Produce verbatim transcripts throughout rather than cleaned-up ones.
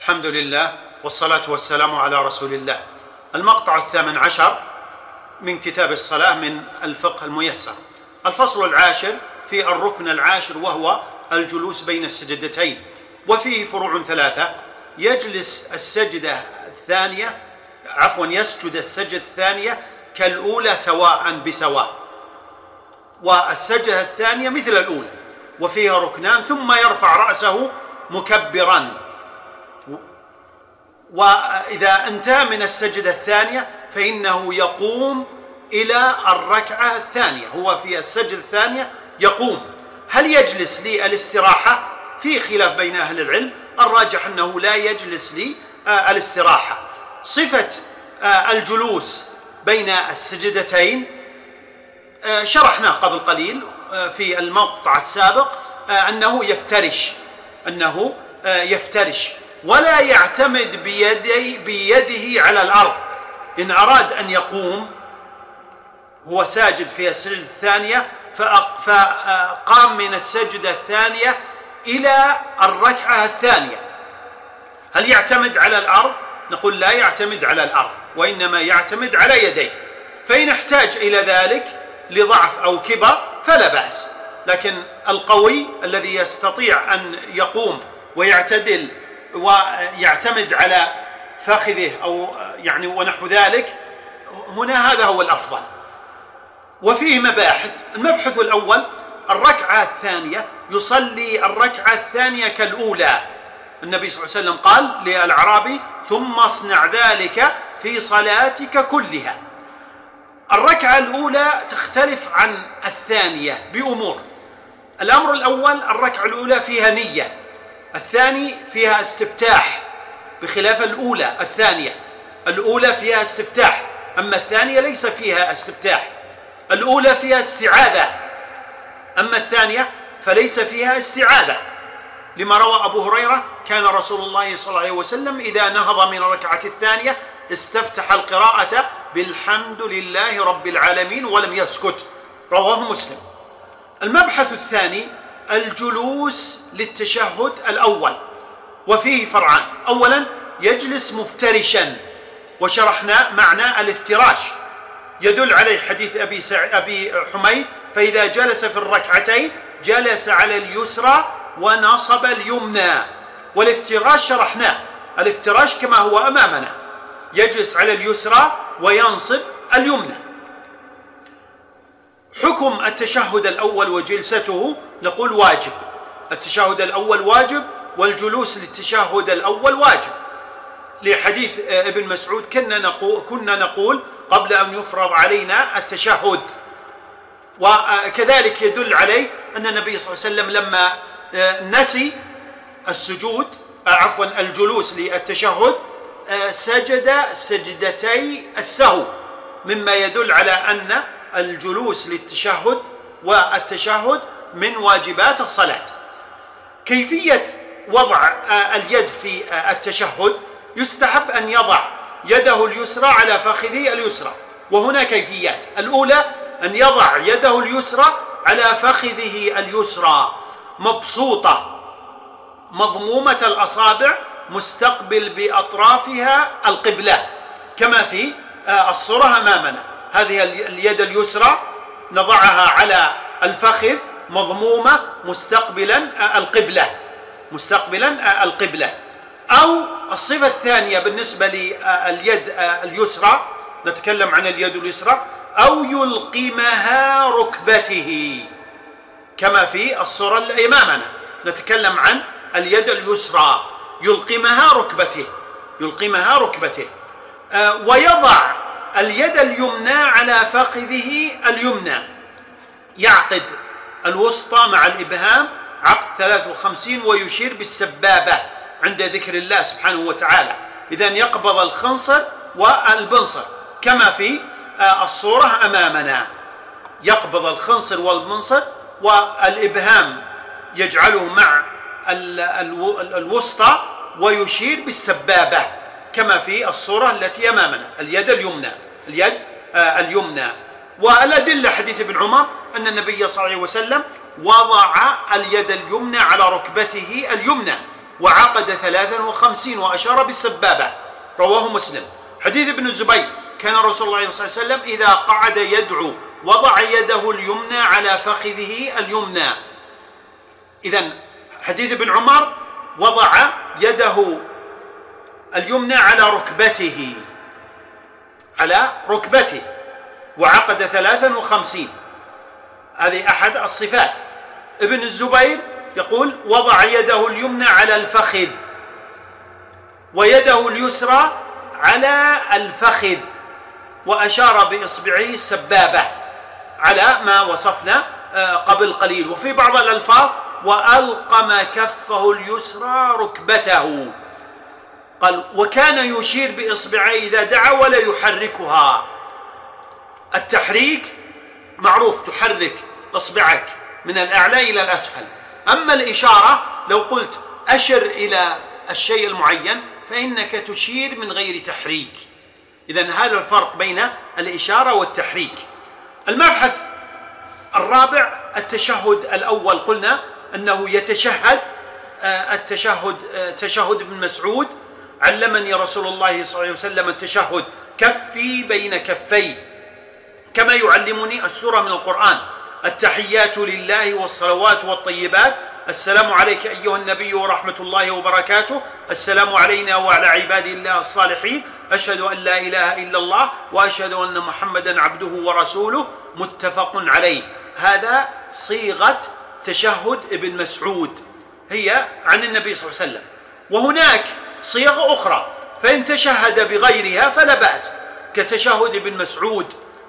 الحمد لله والصلاة والسلام على رسول الله. المقطع الثامن عشر من كتاب الصلاة من الفقه الميسر. الفصل العاشر في الركن العاشر وهو الجلوس بين السجدتين، وفيه فروع ثلاثة. يجلس السجدة الثانية عفوا يسجد السجدة الثانية كالأولى سواء بسواء، والسجدة الثانية مثل الأولى، وفيها ركنان، ثم يرفع رأسه مكبرا. وإذا انتهى من السجدة الثانية فإنه يقوم إلى الركعة الثانية. هو في السجدة الثانية يقوم. هل يجلس للاستراحة؟ في خلاف بين أهل العلم، الراجح أنه لا يجلس للاستراحة. صفة الجلوس بين السجدتين شرحنا قبل قليل في المقطع السابق أنه يفترش أنه يفترش ولا يعتمد بيدي بيده على الأرض. إن أراد أن يقوم هو ساجد في السجدة الثانية فقام من السجدة الثانية إلى الركعة الثانية، هل يعتمد على الأرض؟ نقول لا يعتمد على الأرض، وإنما يعتمد على يديه. فإن احتاج إلى ذلك لضعف أو كبر فلا بأس، لكن القوي الذي يستطيع أن يقوم ويعتدل ويعتمد على فخذه أو يعني ونحو ذلك، هنا هذا هو الأفضل. وفيه مباحث. المبحث الأول: الركعة الثانية يصلي الركعة الثانية كالأولى. النبي صلى الله عليه وسلم قال للأعرابي: ثم اصنع ذلك في صلاتك كلها. الركعة الأولى تختلف عن الثانية بأمور. الأمر الأول: الركعة الأولى فيها نية، الثاني فيها استفتاح، بخلاف الأولى الثانية. الأولى فيها استفتاح، أما الثانية ليس فيها استفتاح. الأولى فيها استعاذة، أما الثانية فليس فيها استعاذة، لما روى أبو هريرة: كان رسول الله صلى الله عليه وسلم إذا نهض من الركعة الثانية استفتح القراءة بالحمد لله رب العالمين ولم يسكت، رواه مسلم. المبحث الثاني: الجلوس للتشهد الأول، وفيه فرعان. أولا: يجلس مفترشا، وشرحنا معنى الافتراش، يدل عليه حديث أبي, سع... أبي حميد: فإذا جلس في الركعتين جلس على اليسرى ونصب اليمنى. والافتراش شرحناه، الافتراش كما هو أمامنا، يجلس على اليسرى وينصب اليمنى. حكم التشهد الأول وجلسته: نقول واجب. التشهد الأول واجب، والجلوس للتشهد الأول واجب، لحديث ابن مسعود: كنا نقول, كنا نقول قبل أن يفرض علينا التشهد. وكذلك يدل عليه أن النبي صلى الله عليه وسلم لما نسي السجود عفوا الجلوس للتشهد سجد سجدتي السهو، مما يدل على أن الجلوس للتشهد والتشهد من واجبات الصلاة. كيفية وضع اليد في التشهد: يستحب أن يضع يده اليسرى على فخذه اليسرى، وهنا كيفيات. الأولى: أن يضع يده اليسرى على فخذه اليسرى مبسوطة مضمومة الأصابع مستقبل بأطرافها القبلة، كما في الصورة أمامنا. هذه اليد اليسرى نضعها على الفخذ مضمومة مستقبلا القبلة مستقبلا القبلة. أو الصفة الثانية بالنسبة لليد اليسرى، نتكلم عن اليد اليسرى: أو يلقمها ركبته، كما في الصورة اللي أمامنا، نتكلم عن اليد اليسرى يلقمها ركبته يلقمها ركبته آه ويضع اليد اليمنى على فخذه اليمنى، يعقد الوسطى مع الإبهام عقد ثلاث وخمسين، ويشير بالسبابة عند ذكر الله سبحانه وتعالى. إذن يقبض الخنصر والبنصر كما في الصورة أمامنا، يقبض الخنصر والمنصر، والإبهام يجعله مع الوسطى ويشير بالسبابة كما في الصورة التي أمامنا، اليد اليمنى اليد اليمنى. والأدلة حديث ابن عمر أن النبي صلى الله عليه وسلم وضع اليد اليمنى على ركبته اليمنى، وعقد ثلاثا وخمسين وأشار بالسبابة، رواه مسلم. حديث ابن الزبير كان رسول الله صلى الله عليه وسلم إذا قعد يدعو وضع يده اليمنى على فخذه اليمنى. إذن حديث ابن عمر وضع يده اليمنى على ركبته على ركبته وعقد ثلاثا وخمسين، هذه أحد الصفات. ابن الزبير يقول وضع يده اليمنى على الفخذ ويده اليسرى على الفخذ وأشار بإصبعه السبابة على ما وصفنا قبل قليل. وفي بعض الألفاظ وألقم كفه اليسرى ركبته، قال وكان يشير بإصبعيه إذا دعا ولا يحركها. التحريك معروف، تحرك إصبعك من الأعلى إلى الأسفل. أما الإشارة لو قلت أشر إلى الشيء المعين فإنك تشير من غير تحريك. إذن هذا الفرق بين الإشارة والتحريك. المبحث الرابع التشهد الأول، قلنا أنه يتشهد التشهد تشهد ابن مسعود علمني رسول الله صلى الله عليه وسلم التشهد كفي بين كفي كما يعلمني السورة من القرآن. التحيات لله والصلوات والطيبات، السلام عليك أيها النبي ورحمة الله وبركاته، السلام علينا وعلى عباد الله الصالحين، أشهد أن لا إله إلا الله وأشهد أن محمدا عبده ورسوله، متفق عليه. هذا صيغة تشهد ابن مسعود، هي عن النبي صلى الله عليه وسلم. وهناك صيغ أخرى فإن تشهد بغيرها فلا بأس، كتشهد ابن مسعود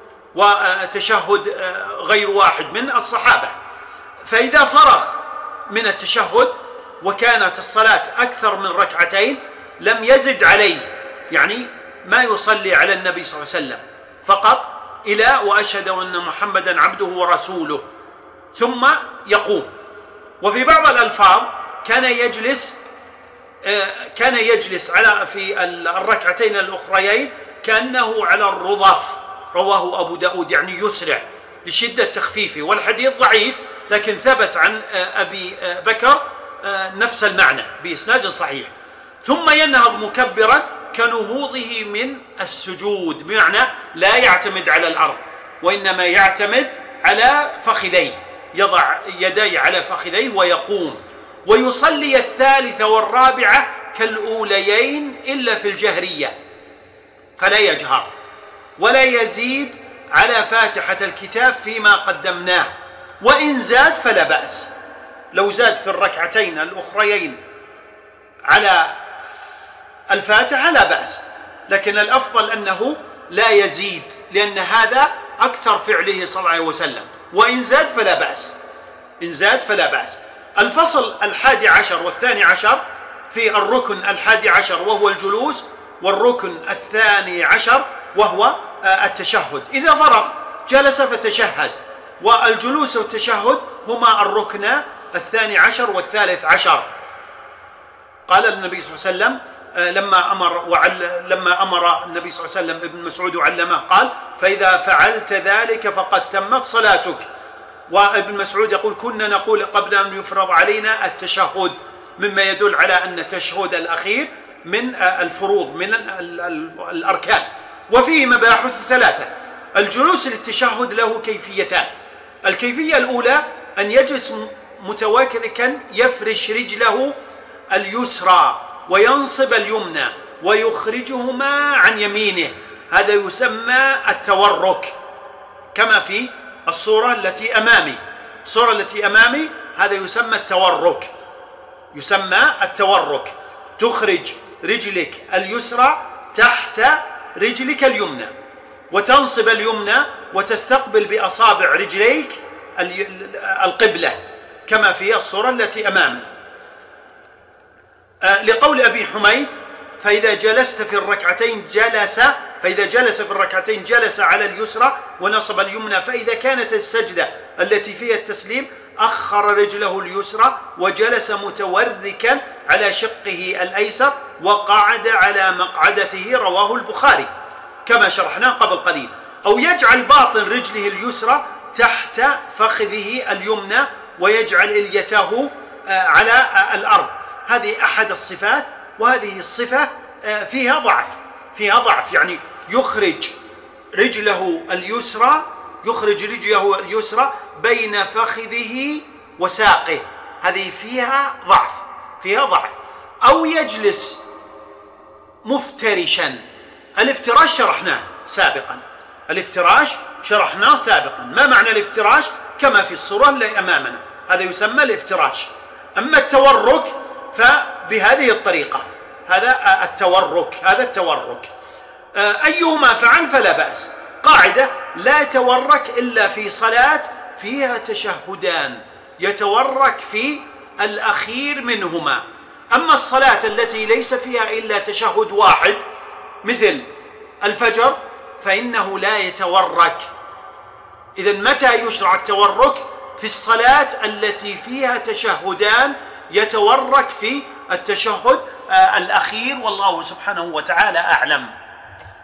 وتشهد غير واحد من الصحابة. فإذا فرغ من التشهد وكانت الصلاة أكثر من ركعتين لم يزد عليه، يعني ما يصلي على النبي صلى الله عليه وسلم، فقط إلى وأشهد أن محمدا عبده ورسوله، ثم يقوم. وفي بعض الألفاظ كان يجلس كان يجلس على في الركعتين الأخريين كأنه على الرضف، رواه أبو داود، يعني يسرع لشدة تخفيفه. والحديث ضعيف لكن ثبت عن أبي بكر نفس المعنى بإسناد صحيح. ثم ينهض مكبرا كنهوضه من السجود، بمعنى لا يعتمد على الأرض وإنما يعتمد على فخذيه، يضع يديه على فخذيه ويقوم. ويصلي الثالثة والرابعة كالأوليين إلا في الجهرية، فلا يجهر ولا يزيد على فاتحة الكتاب فيما قدمناه، وإن زاد فلا بأس. لو زاد في الركعتين الأخريين على الفاتحة لا بأس، لكن الأفضل أنه لا يزيد، لأن هذا أكثر فعله صلى الله عليه وسلم. وإن زاد فلا بأس، إن زاد فلا بأس. الفصل الحادي عشر والثاني عشر في الركن الحادي عشر وهو الجلوس، والركن الثاني عشر وهو التشهد. إذا فرغ جلس فتشهد، والجلوس والتشهد هما الركن الثاني عشر والثالث عشر. قال النبي صلى الله عليه وسلم لما أمر وعل لما أمر النبي صلى الله عليه وسلم ابن مسعود وعلمه قال فإذا فعلت ذلك فقد تمت صلاتك. وابن مسعود يقول كنا نقول قبل أن يفرض علينا التشهد، مما يدل على أن التشهد الأخير من الفروض من الأركان. وفيه مباحث ثلاثة. الجلوس للتشهد له كيفيتان. الكيفية الأولى أن يجلس متوكئا يفرش رجله اليسرى وينصب اليمنى ويخرجهما عن يمينه، هذا يسمى التورك، كما في الصورة التي أمامي. الصورة التي أمامي هذا يسمى التورك، يسمى التورك. تخرج رجلك اليسرى تحت رجلك اليمنى وتنصب اليمنى وتستقبل بأصابع رجليك القبلة كما في الصورة التي أمامنا. لقول أبي حميد فإذا جلست في الركعتين جلس فإذا جلس في الركعتين جلس على اليسرى ونصب اليمنى، فإذا كانت السجدة التي فيها التسليم أخر رجله اليسرى وجلس متوركا على شقه الأيسر وقعد على مقعدته، رواه البخاري كما شرحناه قبل قليل. أو يجعل باطن رجله اليسرى تحت فخذه اليمنى ويجعل إليته على الأرض، هذه أحد الصفات، وهذه الصفة فيها ضعف، فيها ضعف يعني يخرج رجله اليسرى يخرج رجله اليسرى بين فخذه وساقه، هذه فيها ضعف، فيها ضعف. أو يجلس مفترشا، الافتراش شرحناه سابقا، الافتراش شرحناه سابقا. ما معنى الافتراش؟ كما في الصورة اللي أمامنا، هذا يسمى الافتراش. أما التورك فبهذه الطريقة، هذا التورك، هذا التورك أيهما فعل فلا بأس. قاعدة: لا يتورك إلا في صلاة فيها تشهدان، يتورك في الأخير منهما. أما الصلاة التي ليس فيها إلا تشهد واحد مثل الفجر فإنه لا يتورك. إذن متى يشرع التورك؟ في الصلاة التي فيها تشهدان، يتورك في التشهد الأخير، والله سبحانه وتعالى أعلم.